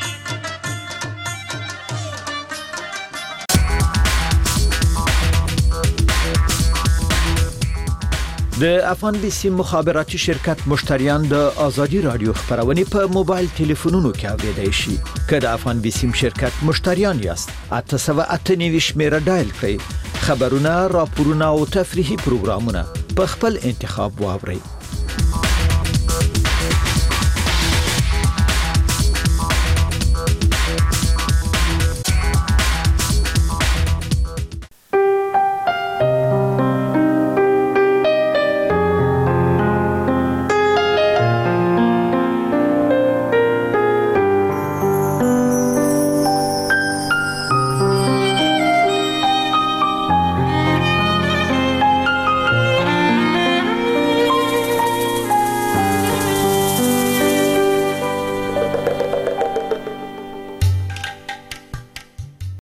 د افغان بي سي مخابراتي شرکت مشتریان د ازادي رادیو خبرونه په موبایل ټلیفونونو کې اوریدای شي که د افغان بي سي شرکت مشتریان یاست اته سوه اته نوي شمیره ډایل کړئ خبرونه راپورونه او تفریحي پروګرامونه په خپل انتخاب واورئ